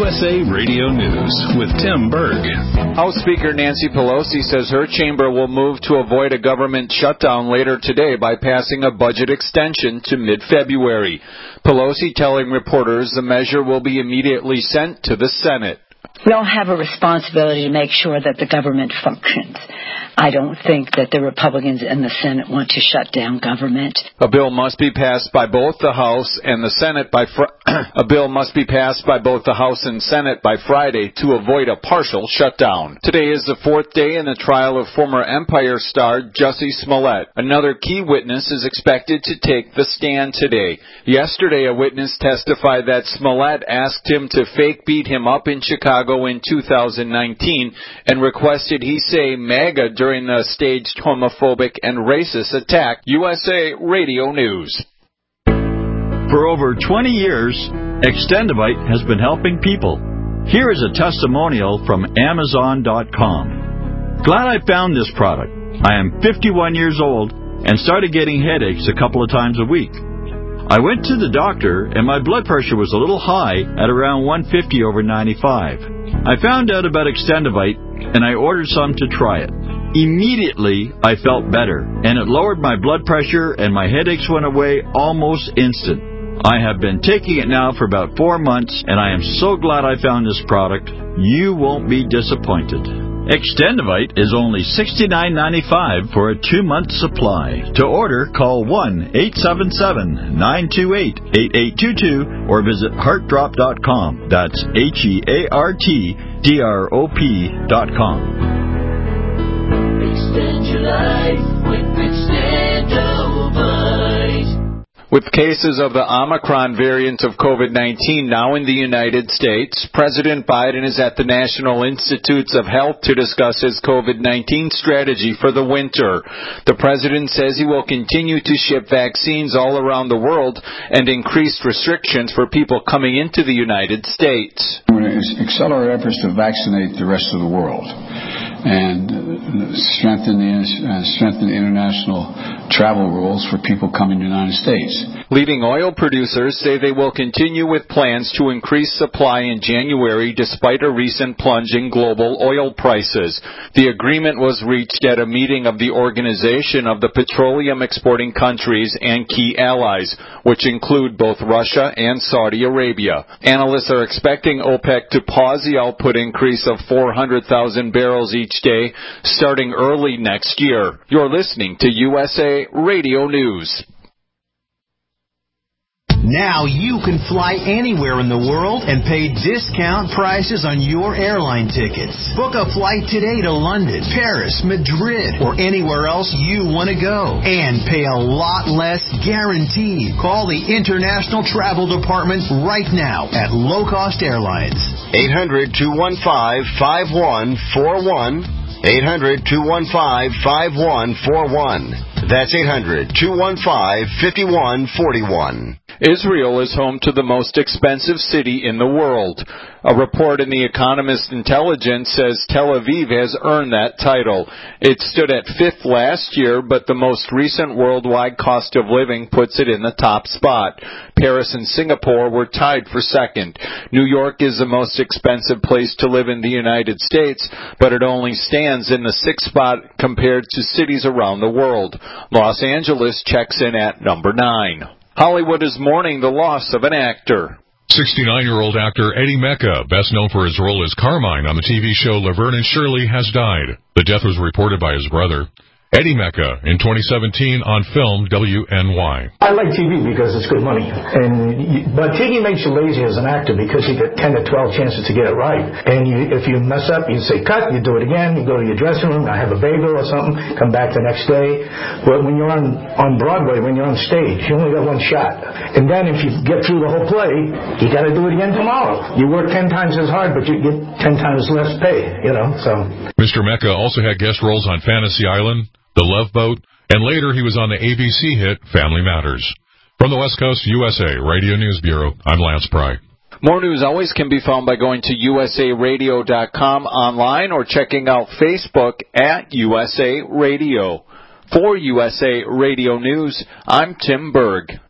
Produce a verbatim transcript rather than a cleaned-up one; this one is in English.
S A Radio News with Tim Berg. House Speaker Nancy Pelosi says her chamber will move to avoid a government shutdown later today by passing a budget extension to mid-February. Pelosi telling reporters the measure will be immediately sent to the Senate. We all have a responsibility to make sure that the government functions. I don't think that the Republicans in the Senate want to shut down government. A bill must be passed by both the House and the Senate by fr- a bill must be passed by both the House and Senate by Friday to avoid a partial shutdown. Today is the fourth day in the trial of former Empire star Jussie Smollett. Another key witness is expected to take the stand today. Yesterday, a witness testified that Smollett asked him to fake beat him up in Chicago in two thousand nineteen and requested he say MAGA during the staged homophobic and racist attack. U S A Radio News. For over twenty years, Extendivite has been helping people. Here is a testimonial from Amazon dot com. Glad I found this product. I am fifty-one years old and started getting headaches a couple of times a week. I went to the doctor and my blood pressure was a little high at around one fifty over ninety-five. I found out about Extendivite and I ordered some to try it. Immediately, I felt better, and it lowered my blood pressure and my headaches went away almost instant. I have been taking it now for about four months, and I am so glad I found this product. You won't be disappointed. Extendivite is only sixty-nine ninety-five for a two-month supply. To order, call one eight seven seven, nine two eight, eight eight two two or visit heart drop dot com. That's H E A R T D R O P dot com. Extend your life with Extendivite. With cases of the Omicron variant of COVID nineteen now in the United States, President Biden is at the National Institutes of Health to discuss his COVID nineteen strategy for the winter. The president says he will continue to ship vaccines all around the world and increase restrictions for people coming into the United States. We're going to accelerate efforts to vaccinate the rest of the world and strengthen the, uh, strengthen the international travel rules for people coming to the United States. Leading oil producers say they will continue with plans to increase supply in January despite a recent plunge in global oil prices. The agreement was reached at a meeting of the Organization of the Petroleum Exporting Countries and key allies, which include both Russia and Saudi Arabia. Analysts are expecting OPEC to pause the output increase of four hundred thousand barrels each day starting early next year. You're listening to U S A Radio News. Now you can fly anywhere in the world and pay discount prices on your airline tickets. Book a flight today to London, Paris, Madrid, or anywhere else you want to go. And pay a lot less guaranteed. Call the International Travel Department right now at Low Cost Airlines. eight hundred, two one five, five one four one. eight hundred, two one five, five one four one. That's eight hundred, two one five, five one four one. Israel is home to the most expensive city in the world. A report in The Economist Intelligence says Tel Aviv has earned that title. It stood at fifth last year, but the most recent worldwide cost of living puts it in the top spot. Paris and Singapore were tied for second. New York is the most expensive place to live in the United States, but it only stands in the sixth spot compared to cities around the world. Los Angeles checks in at number nine. Hollywood is mourning the loss of an actor. sixty-nine-year-old actor Eddie Mecca, best known for his role as Carmine on the T V show Laverne and Shirley, has died. The death was reported by his brother. Eddie Mecca in twenty seventeen on film W N Y. I like T V because it's good money, and you, but T V makes you lazy as an actor because you get ten to twelve chances to get it right. And you, if you mess up, you say cut, you do it again, you go to your dressing room, I have a bagel or something, come back the next day. But when you're on, on Broadway, when you're on stage, you only got one shot. And then if you get through the whole play, you got to do it again tomorrow. You work ten times as hard, but you get ten times less pay, you know, so. Mister Mecca also had guest roles on Fantasy Island, The Love Boat, and later he was on the A B C hit Family Matters. From the West Coast U S A Radio News Bureau, I'm Lance Pry. More news always can be found by going to U S A radio dot com online or checking out Facebook at U S A Radio. For U S A Radio News, I'm Tim Berg.